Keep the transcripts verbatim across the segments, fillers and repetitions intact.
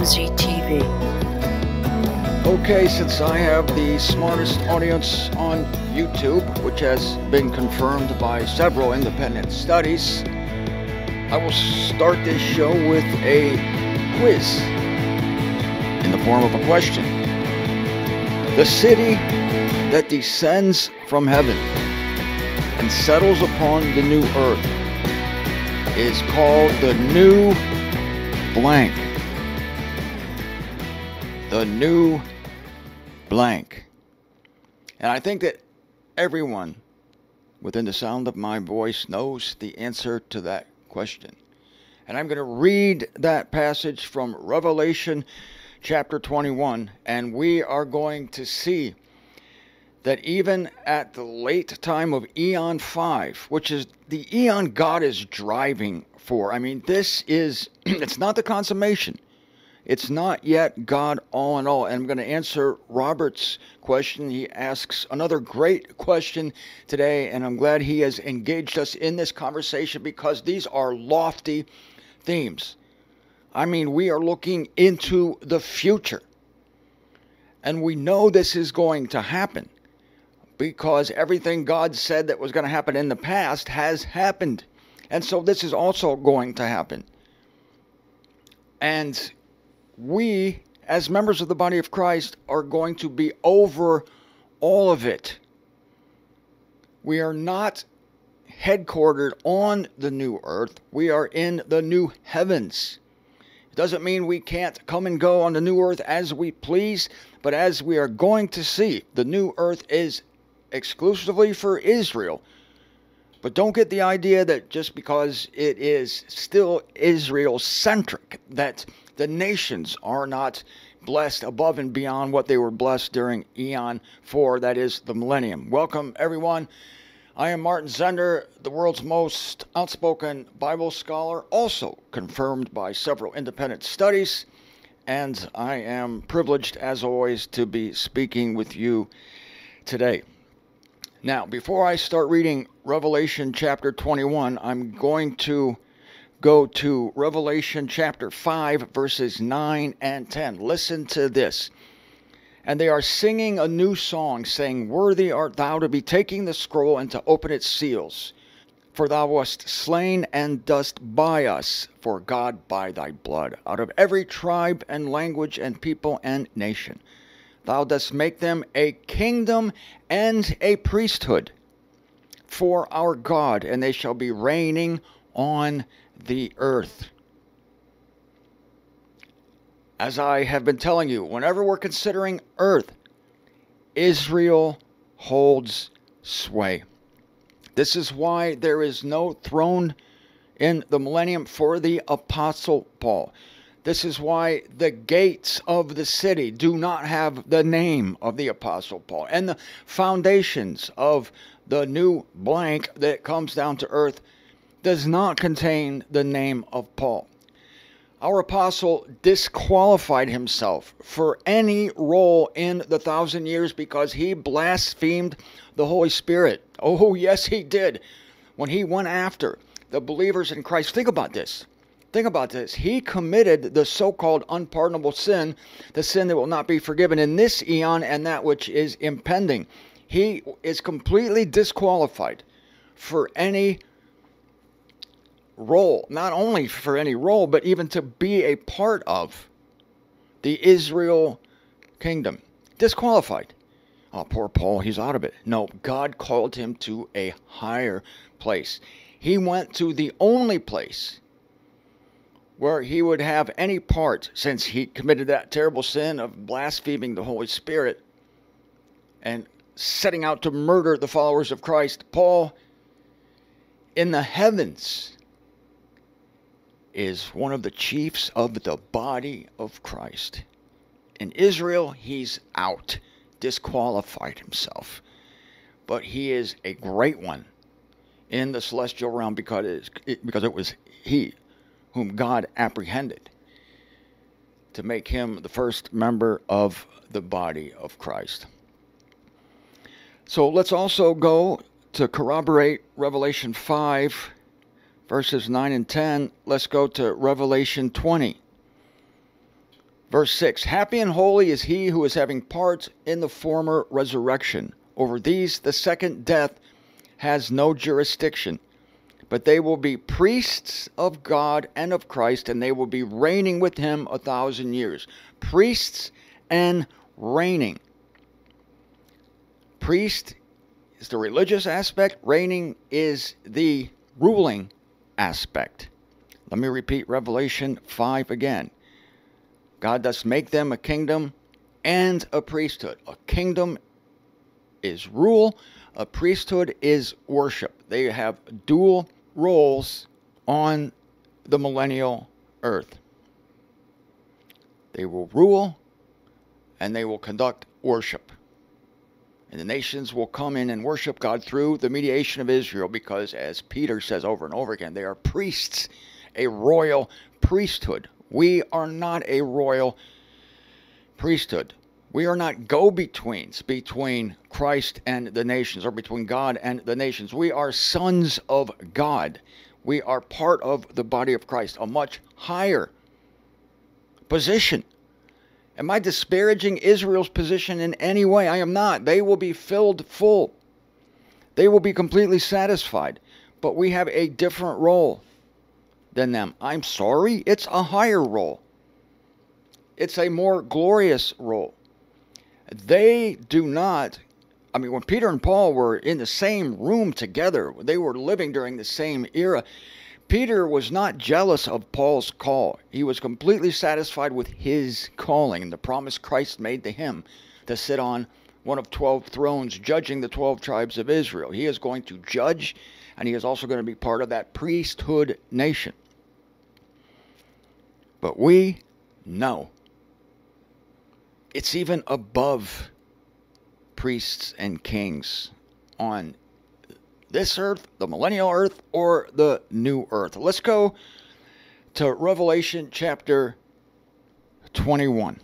Z T V. Okay, since I have the smartest audience on YouTube, which has been confirmed by several independent studies, I will start this show with a quiz in the form of a question. The city that descends from heaven and settles upon the new earth is called the new blank. The new blank. And I think that everyone within the sound of my voice knows the answer to that question. And I'm going to read that passage from Revelation chapter twenty-one, and we are going to see that even at the late time of Eon five, which is the eon God is driving for, I mean, this is, it's not the consummation. It's not yet God all in all. And I'm going to answer Robert's question. He asks another great question today, and I'm glad he has engaged us in this conversation because these are lofty themes. I mean, we are looking into the future, and we know this is going to happen because everything God said that was going to happen in the past has happened. And so this is also going to happen. And we, as members of the body of Christ, are going to be over all of it. We are not headquartered on the new earth. We are in the new heavens. It doesn't mean we can't come and go on the new earth as we please, but as we are going to see, the new earth is exclusively for Israel. But don't get the idea that just because it is still Israel-centric, that the nations are not blessed above and beyond what they were blessed during Eon four, that is the millennium. Welcome, everyone. I am Martin Zender, the world's most outspoken Bible scholar, also confirmed by several independent studies, and I am privileged, as always, to be speaking with you today. Now, before I start reading Revelation chapter twenty-one, I'm going to go to Revelation chapter five, verses nine and ten. Listen to this. And they are singing a new song, saying, "Worthy art thou to be taking the scroll and to open its seals. For thou wast slain and dost buy us for God by thy blood, out of every tribe and language and people and nation. Thou dost make them a kingdom and a priesthood for our God, and they shall be reigning on the earth." As I have been telling you, whenever we're considering earth, Israel holds sway. This is why there is no throne in the millennium for the Apostle Paul. This is why the gates of the city do not have the name of the Apostle Paul. And the foundations of the new blank that comes down to earth does not contain the name of Paul. Our apostle disqualified himself for any role in the thousand years because he blasphemed the Holy Spirit. Oh, yes, he did. When he went after the believers in Christ. Think about this. Think about this. He committed the so-called unpardonable sin, the sin that will not be forgiven in this eon and that which is impending. He is completely disqualified for any role, not only for any role, but even to be a part of the Israel kingdom. Disqualified. Oh, poor Paul, he's out of it. No, God called him to a higher place. He went to the only place where he would have any part, since he committed that terrible sin of blaspheming the Holy Spirit and setting out to murder the followers of Christ. Paul, in the heavens, is one of the chiefs of the body of Christ. In Israel, he's out, disqualified himself. But he is a great one in the celestial realm because it, because it was he whom God apprehended to make him the first member of the body of Christ. So let's also go to corroborate Revelation five, verses nine and ten. Let's go to Revelation twenty, Verse six, happy and holy is he who is having part in the former resurrection. Over these the second death has no jurisdiction, but they will be priests of God and of Christ, and they will be reigning with him a thousand years. Priests and reigning. Priest is the religious aspect. Reigning is the ruling aspect. Let me repeat Revelation five again. God does make them a kingdom and a priesthood. A kingdom is rule. A priesthood is worship. They have dual roles on the millennial earth. They will rule and they will conduct worship. And the nations will come in and worship God through the mediation of Israel because, as Peter says over and over again, they are priests, a royal priesthood. We are not a royal priesthood. We are not go-betweens between Christ and the nations, or between God and the nations. We are sons of God. We are part of the body of Christ, a much higher position. Am I disparaging Israel's position in any way? I am not. They will be filled full. They will be completely satisfied. But we have a different role than them. I'm sorry, it's a higher role. It's a more glorious role. They do not, I mean, when Peter and Paul were in the same room together, they were living during the same era, Peter was not jealous of Paul's call. He was completely satisfied with his calling and the promise Christ made to him to sit on one of twelve thrones, judging the twelve tribes of Israel. He is going to judge, and he is also going to be part of that priesthood nation. But we know it's even above priests and kings on this earth, the millennial earth, or the new earth. Let's go to Revelation chapter twenty-one.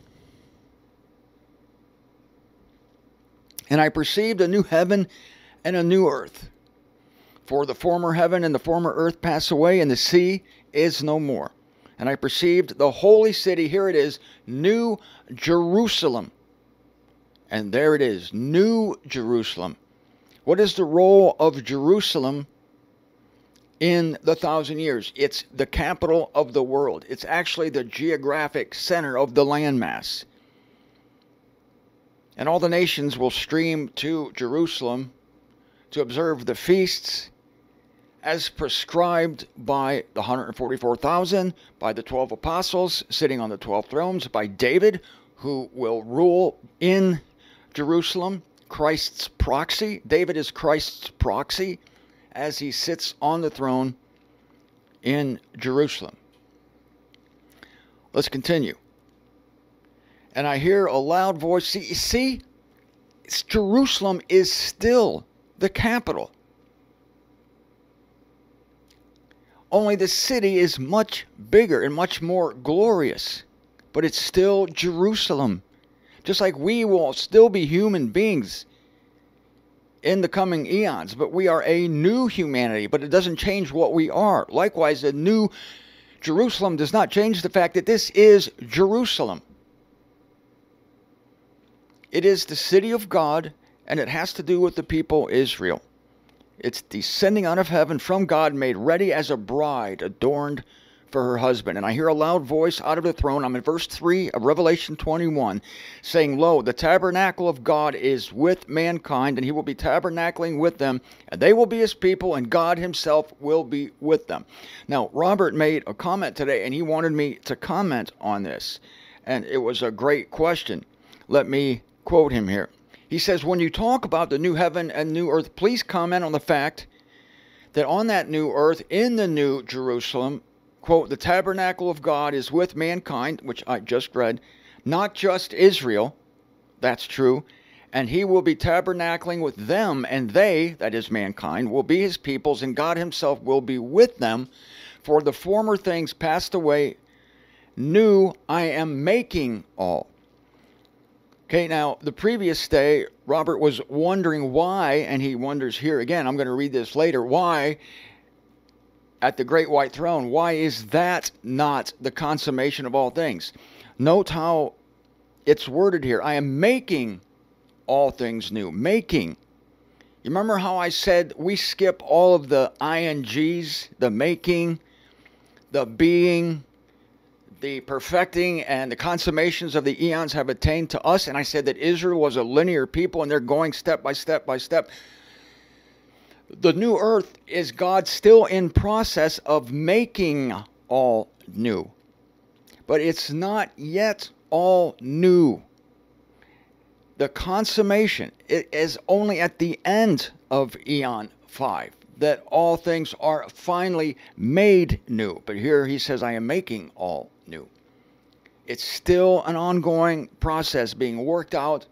And I perceived a new heaven and a new earth. For the former heaven and the former earth pass away, and the sea is no more. And I perceived the holy city, here it is, New Jerusalem. And there it is, New Jerusalem. What is the role of Jerusalem in the thousand years? It's the capital of the world. It's actually the geographic center of the landmass. And all the nations will stream to Jerusalem to observe the feasts as prescribed by the one hundred forty-four thousand, by the twelve apostles sitting on the twelve thrones, by David, who will rule in Jerusalem, Christ's proxy. David is Christ's proxy as he sits on the throne in Jerusalem. Let's continue. And I hear a loud voice. See, see, Jerusalem is still the capital. Only the city is much bigger and much more glorious. But it's still Jerusalem. Just like we will still be human beings in the coming eons. But we are a new humanity. But it doesn't change what we are. Likewise, the new Jerusalem does not change the fact that this is Jerusalem. It is the city of God, and it has to do with the people Israel. It's descending out of heaven from God, made ready as a bride, adorned for her husband. And I hear a loud voice out of the throne. I'm in verse three of Revelation twenty-one, saying, Lo, the tabernacle of God is with mankind, and he will be tabernacling with them, and they will be his people, and God himself will be with them. Now, Robert made a comment today, and he wanted me to comment on this. And it was a great question. Let me quote him here. He says, when you talk about the new heaven and new earth, please comment on the fact that on that new earth, in the new Jerusalem, quote, the tabernacle of God is with mankind, which I just read, not just Israel, that's true, and he will be tabernacling with them, and they, that is mankind, will be his peoples, and God himself will be with them, for the former things passed away, new I am making all. Okay, now, the previous day, Robert was wondering why, and he wonders here again, I'm going to read this later, why at the great white throne, why is that not the consummation of all things? Note how it's worded here. I am making all things new. Making. You remember how I said we skip all of the ings, the making, the being, the perfecting, and the consummations of the eons have attained to us. And I said that Israel was a linear people and they're going step by step by step. The new earth is God still in process of making all new. But it's not yet all new. The consummation is only at the end of Eon five, that all things are finally made new. But here he says, I am making all new. It's still an ongoing process being worked out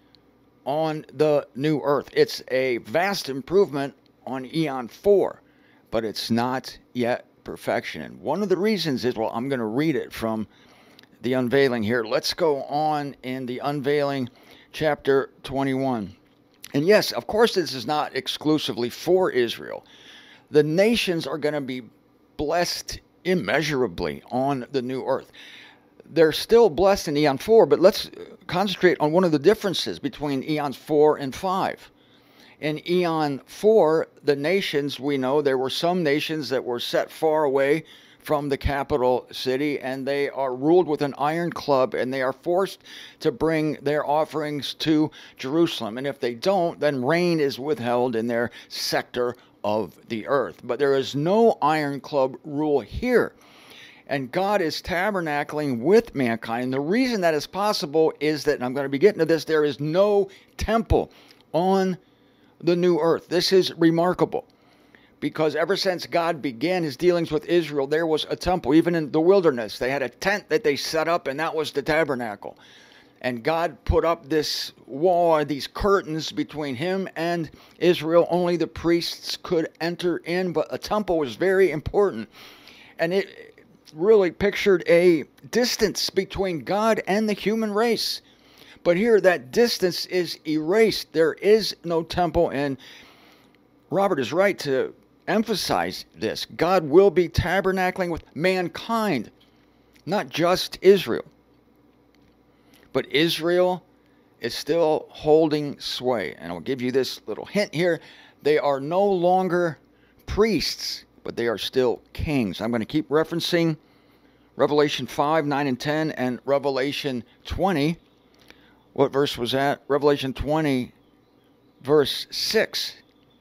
on the new earth. It's a vast improvement on Eon four, but it's not yet perfection. And one of the reasons is, well, I'm going to read it from the unveiling here. Let's go on in the unveiling, chapter twenty-one. And yes, of course, this is not exclusively for Israel. The nations are going to be blessed immeasurably on the new earth. They're still blessed in Eon four, but let's concentrate on one of the differences between Eons four and five. In Eon four, the nations, we know there were some nations that were set far away from the capital city, and they are ruled with an iron club, and they are forced to bring their offerings to Jerusalem. And if they don't, then rain is withheld in their sector of the earth. But there is no iron club rule here. And God is tabernacling with mankind. And the reason that is possible is that, and I'm going to be getting to this, there is no temple on the new earth. This is remarkable, because ever since God began his dealings with Israel, there was a temple. Even in the wilderness, they had a tent that they set up, and that was the tabernacle. And God put up this wall, these curtains between him and Israel. Only the priests could enter in, but a temple was very important. And it really pictured a distance between God and the human race. But here, that distance is erased. There is no temple, and Robert is right to emphasize this. God will be tabernacling with mankind, not just Israel. But Israel is still holding sway. And I'll give you this little hint here. They are no longer priests, but they are still kings. I'm going to keep referencing Revelation five, nine, and ten, and Revelation twenty. What verse was that? Revelation twenty, verse six.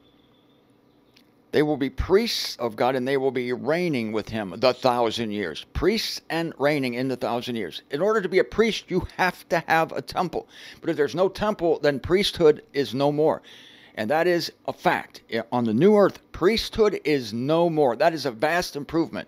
They will be priests of God, and they will be reigning with him the thousand years. Priests and reigning in the thousand years. In order to be a priest, you have to have a temple. But if there's no temple, then priesthood is no more. And that is a fact. On the new earth, priesthood is no more. That is a vast improvement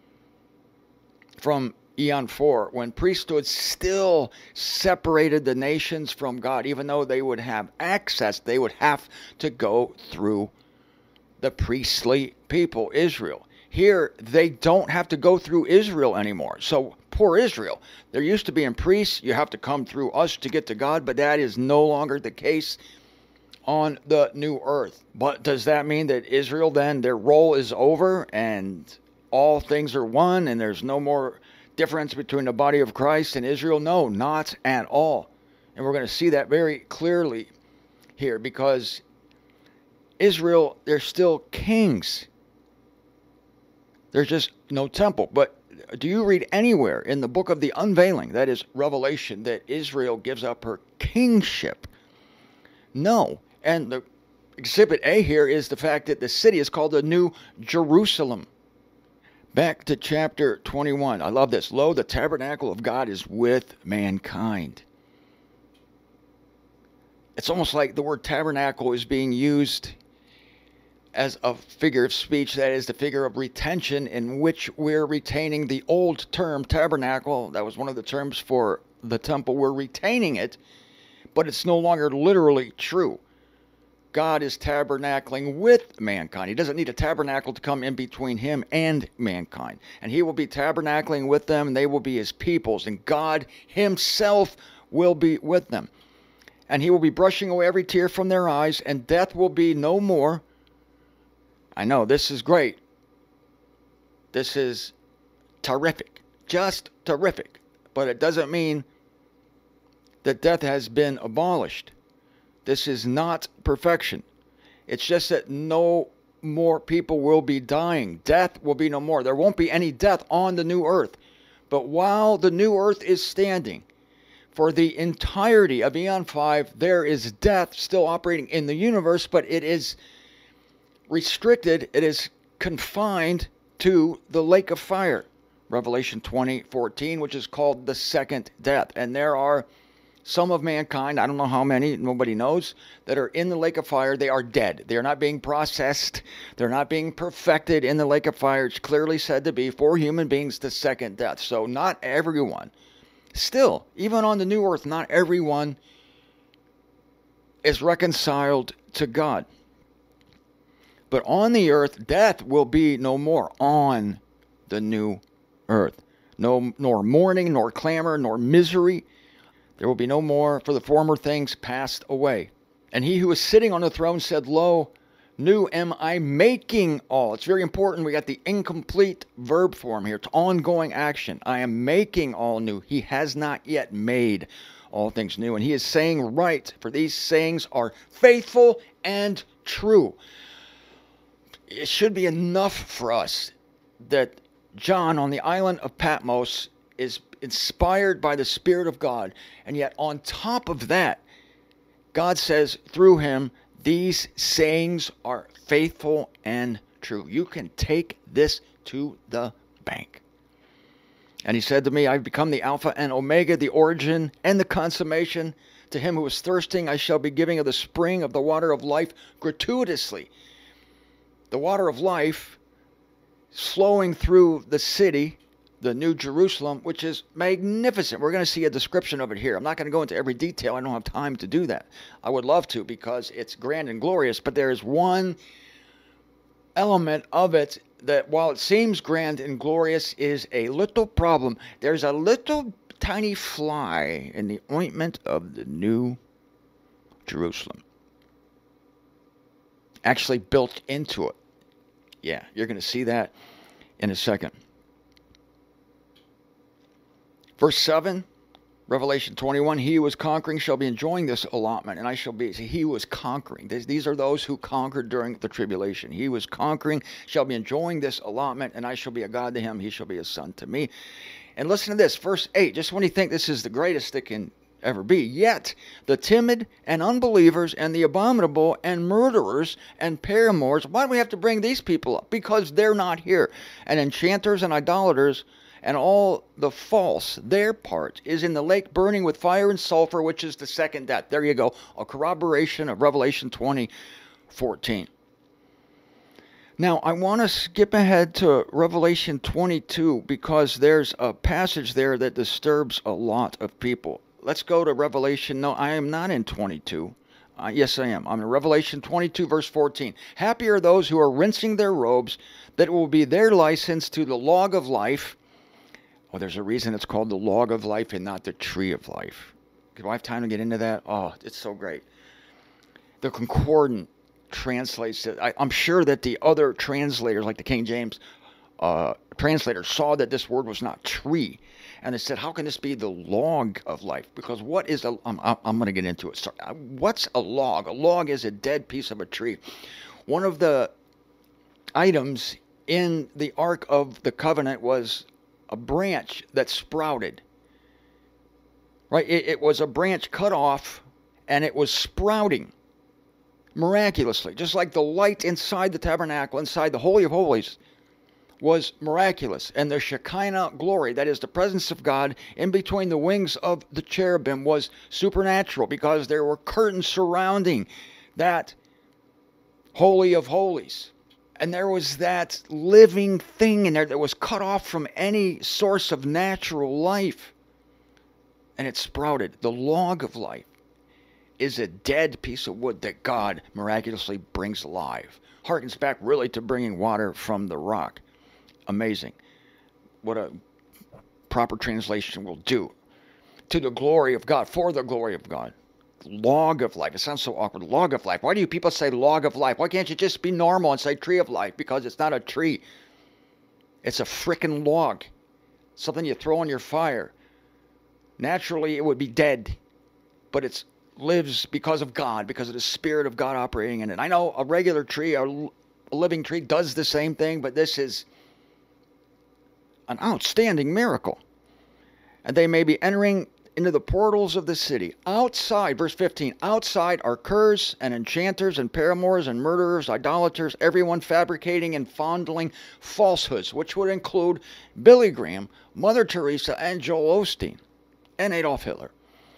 from Eon four, when priesthood still separated the nations from God. Even though they would have access, they would have to go through the priestly people, Israel. Here, they don't have to go through Israel anymore. So, poor Israel. There used to be in priests, you have to come through us to get to God, but that is no longer the case on the new earth. But does that mean that Israel then, their role is over and all things are one and there's no more difference between the body of Christ and Israel? No, not at all. And we're going to see that very clearly here, because Israel, they're still kings. There's just no temple. But do you read anywhere in the book of the unveiling, that is Revelation, that Israel gives up her kingship? No. And the exhibit A here is the fact that the city is called the New Jerusalem. Back to chapter twenty-one. I love this. Lo, the tabernacle of God is with mankind. It's almost like the word tabernacle is being used as a figure of speech, that is the figure of retention, in which we're retaining the old term tabernacle. That was one of the terms for the temple. We're retaining it, but it's no longer literally true. God is tabernacling with mankind. He doesn't need a tabernacle to come in between him and mankind. And he will be tabernacling with them, and they will be his peoples, and God himself will be with them. And he will be brushing away every tear from their eyes, and death will be no more. I know, this is great. This is terrific. Just terrific. But it doesn't mean that death has been abolished. This is not perfection. It's just that no more people will be dying. Death will be no more. There won't be any death on the new earth. But while the new earth is standing, for the entirety of Eon five, there is death still operating in the universe, but it is restricted, it is confined to the lake of fire. Revelation twenty fourteen, which is called the second death. And there are some of mankind, I don't know how many, nobody knows, that are in the lake of fire. They are dead. They are not being processed. They're not being perfected in the lake of fire. It's clearly said to be for human beings the second death. So not everyone. Still, even on the new earth, not everyone is reconciled to God. But on the earth, death will be no more on the new earth. No, nor mourning, nor clamor, nor misery. There will be no more, for the former things passed away. And he who was sitting on the throne said, Lo, new am I making all. It's very important. We got the incomplete verb form here. It's ongoing action. I am making all new. He has not yet made all things new. And he is saying right, for these sayings are faithful and true. It should be enough for us that John on the island of Patmos is inspired by the Spirit of God. And yet on top of that, God says through him, these sayings are faithful and true. You can take this to the bank. And he said to me, I've become the Alpha and Omega, the origin and the consummation. To him who is thirsting, I shall be giving of the spring of the water of life gratuitously. The water of life flowing through the city, the New Jerusalem, which is magnificent. We're going to see a description of it here. I'm not going to go into every detail. I don't have time to do that. I would love to because it's grand and glorious, but there is one element of it that, while it seems grand and glorious, is a little problem. There's a little tiny fly in the ointment of the New Jerusalem. Actually built into it. Yeah, you're going to see that in a second. Verse seven, Revelation twenty-one, he who was conquering shall be enjoying this allotment, and I shall be, see, he who was conquering. These are those who conquered during the tribulation. He who was conquering shall be enjoying this allotment, and I shall be a God to him, he shall be a son to me. And listen to this, verse eight, just when you think this is the greatest that can ever be, yet the timid and unbelievers and the abominable and murderers and paramours, why do we have to bring these people up? Because they're not here. And enchanters and idolaters and all the false, their part is in the lake burning with fire and sulfur, which is the second death. There you go. A corroboration of Revelation twenty fourteen. Now, I want to skip ahead to Revelation twenty-two because there's a passage there that disturbs a lot of people. Let's go to Revelation. No, I am not in twenty-two. Uh, yes, I am. I'm in Revelation twenty-two, verse fourteen. Happy are those who are rinsing their robes, that it will be their license to the log of life. Well, there's a reason it's called the log of life and not the tree of life. Do I have time to get into that? Oh, it's so great. The Concordant translates it. I, I'm sure that the other translators, like the King James uh, translator, saw that this word was not tree. And they said, how can this be the log of life? Because what is a... I'm, I'm going to get into it. Sorry. What's a log? A log is a dead piece of a tree. One of the items in the Ark of the Covenant was a branch that sprouted. Right? It, it was a branch cut off, and it was sprouting miraculously. Just like the light inside the tabernacle, inside the Holy of Holies, was miraculous. And the Shekinah glory, that is the presence of God, in between the wings of the cherubim was supernatural because there were curtains surrounding that Holy of Holies. And there was that living thing in there that was cut off from any source of natural life. And it sprouted. The log of life is a dead piece of wood that God miraculously brings alive. Harkens back really to bringing water from the rock. Amazing. What a proper translation will do. To the glory of God, for the glory of God. Log of life. It sounds so awkward. Log of life. Why do you people say log of life? Why can't you just be normal and say tree of life? Because it's not a tree. It's a frickin' log. Something you throw on your fire. Naturally, it would be dead, but it lives because of God, because of the Spirit of God operating in it. I know a regular tree, a, a living tree, does the same thing, but this is an outstanding miracle. And they may be entering into the portals of the city. Outside, verse fifteen, outside are curs and enchanters and paramours and murderers, idolaters, everyone fabricating and fondling falsehoods, which would include Billy Graham, Mother Teresa, and Joel Osteen, and Adolf Hitler.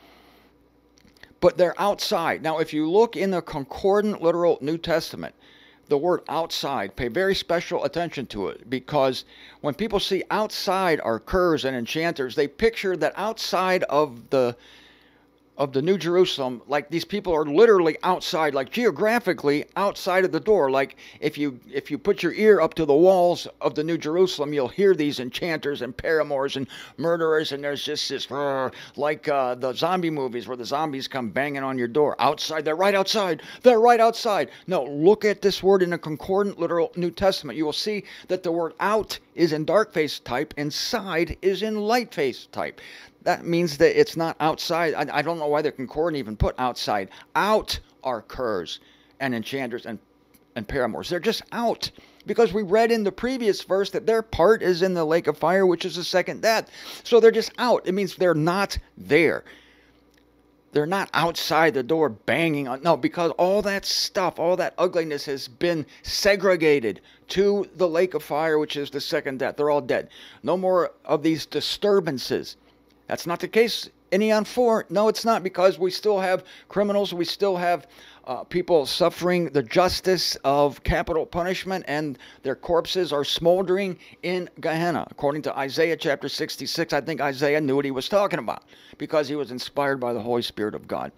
But they're outside. Now, if you look in the Concordant Literal New Testament, the word outside, pay very special attention to it, because when people see outside are curs and enchanters, they picture that outside of the of the New Jerusalem, like these people are literally outside, like geographically outside of the door. Like if you if you put your ear up to the walls of the New Jerusalem, you'll hear these enchanters and paramours and murderers, and there's just this uh, like uh, the zombie movies where the zombies come banging on your door. Outside, they're right outside. They're right outside. No, look at this word in the Concordant Literal New Testament. You will see that the word out is in dark face type and side is in light face type. That means that it's not outside. I, I don't know why the Concordant even put outside. Out are curs and enchanters and, and paramours. They're just out. Because we read in the previous verse that their part is in the lake of fire, which is the second death. So they're just out. It means they're not there. They're not outside the door banging on. No, because all that stuff, all that ugliness has been segregated to the lake of fire, which is the second death. They're all dead. No more of these disturbances. That's not the case in Eon four. No, it's not, because we still have criminals. We still have uh, people suffering the justice of capital punishment, and their corpses are smoldering in Gehenna. According to Isaiah chapter sixty-six, I think Isaiah knew what he was talking about because he was inspired by the Holy Spirit of God.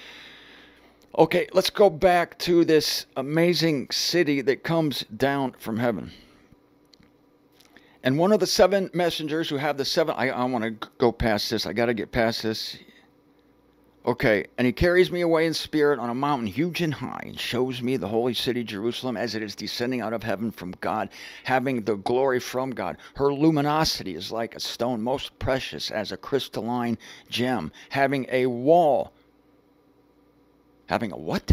Okay, let's go back to this amazing city that comes down from heaven. And one of the seven messengers who have the seven... I, I want to go past this. I got to get past this. Okay. And he carries me away in spirit on a mountain huge and high, and shows me the holy city Jerusalem as it is descending out of heaven from God, having the glory from God. Her luminosity is like a stone most precious as a crystalline gem, having a wall. Having a what?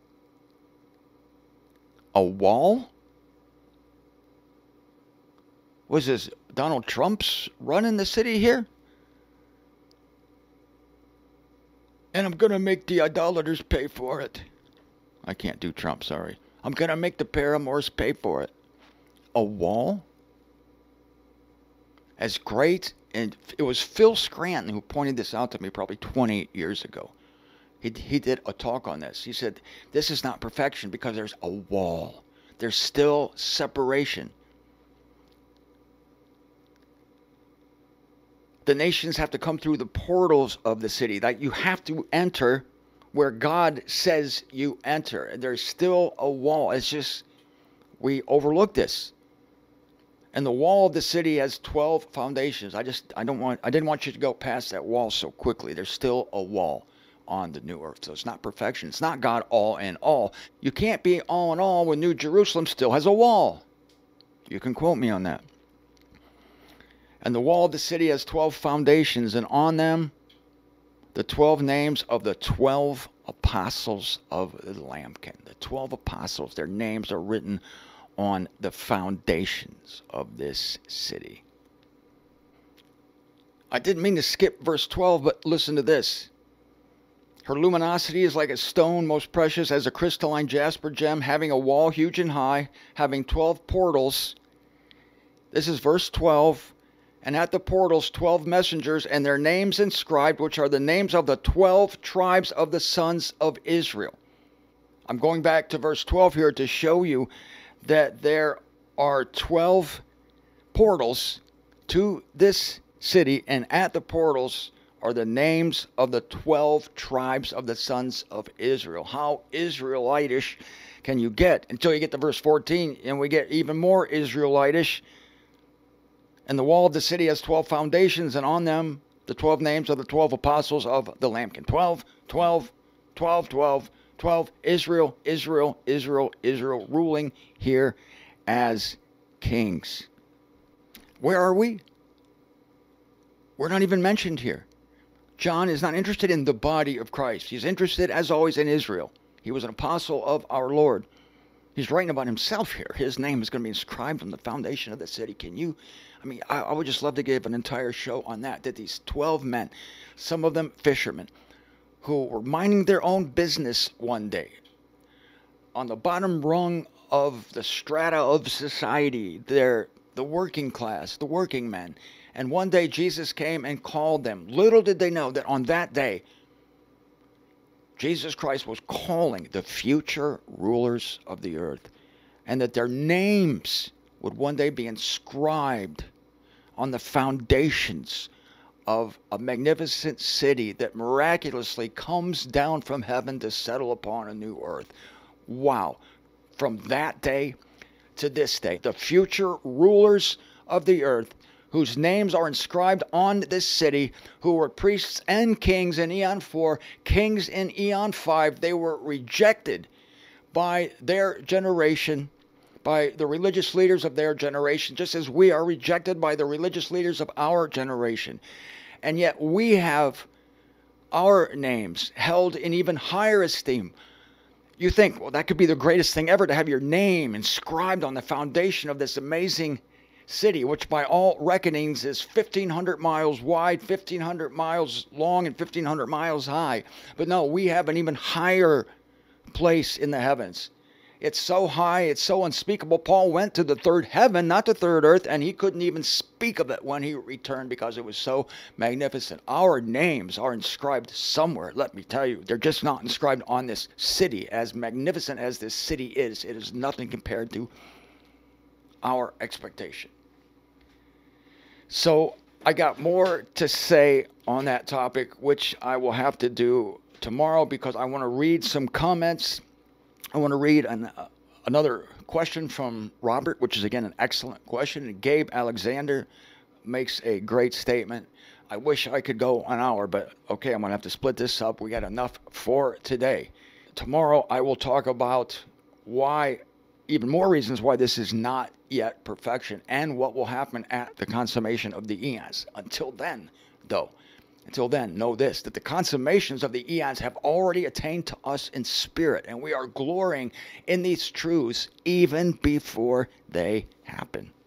A wall? Was this Donald Trump's running the city here? And I'm going to make the idolaters pay for it. I can't do Trump, sorry. I'm going to make the paramours pay for it. A wall? As great, and it was Phil Scranton who pointed this out to me probably twenty years ago. He, he did a talk on this. He said, this is not perfection because there's a wall. There's still separation. The nations have to come through the portals of the city. That you have to enter where God says you enter. There's still a wall. It's just, we overlook this. And the wall of the city has twelve foundations. I just, I don't want, I didn't want you to go past that wall so quickly. There's still a wall on the new earth. So it's not perfection. It's not God all in all. You can't be all in all when New Jerusalem still has a wall. You can quote me on that. And the wall of the city has twelve foundations, and on them the twelve names of the twelve apostles of the Lambkin. The twelve apostles, their names are written on the foundations of this city. I didn't mean to skip verse twelve, but listen to this. Her luminosity is like a stone most precious as a crystalline jasper gem, having a wall huge and high, having twelve portals. This is verse twelve. And at the portals twelve messengers, and their names inscribed, which are the names of the twelve tribes of the sons of Israel. I'm going back to verse twelve here to show you that there are twelve portals to this city, and at the portals are the names of the twelve tribes of the sons of Israel. How Israelitish can you get until you get to verse fourteen, and we get even more Israelitish. And the wall of the city has twelve foundations, and on them the twelve names of the twelve apostles of the Lambkin. twelve, twelve, twelve, twelve, twelve. Israel, Israel, Israel, Israel, ruling here as kings. Where are we? We're not even mentioned here. John is not interested in the body of Christ. He's interested, as always, in Israel. He was an apostle of our Lord. He's writing about himself here. His name is going to be inscribed on the foundation of the city. Can you, I mean, I, I would just love to give an entire show on that. That these twelve men, some of them fishermen, who were minding their own business one day, on the bottom rung of the strata of society, they're the working class, the working men. And one day Jesus came and called them. Little did they know that on that day, Jesus Christ was calling the future rulers of the earth, and that their names would one day be inscribed on the foundations of a magnificent city that miraculously comes down from heaven to settle upon a new earth. Wow. From that day to this day, the future rulers of the earth, whose names are inscribed on this city, who were priests and kings in Eon four, kings in Eon five, they were rejected by their generation, by the religious leaders of their generation, just as we are rejected by the religious leaders of our generation. And yet we have our names held in even higher esteem. You think, well, that could be the greatest thing ever, to have your name inscribed on the foundation of this amazing city, which by all reckonings is fifteen hundred miles wide, fifteen hundred miles long, and fifteen hundred miles high. But no, we have an even higher place in the heavens. It's so high, it's so unspeakable. Paul went to the third heaven, not the third earth, and he couldn't even speak of it when he returned because it was so magnificent. Our names are inscribed somewhere, let me tell you. They're just not inscribed on this city. As magnificent as this city is, it is nothing compared to our expectation. So I got more to say on that topic, which I will have to do tomorrow because I want to read some comments. I want to read an, uh, another question from Robert, which is, again, an excellent question. And Gabe Alexander makes a great statement. I wish I could go an hour, but okay, I'm going to have to split this up. We got enough for today. Tomorrow I will talk about why, even more reasons why this is not yet perfection, and what will happen at the consummation of the eons. Until then, though, Until then, know this, that the consummations of the eons have already attained to us in spirit, and we are glorying in these truths even before they happen.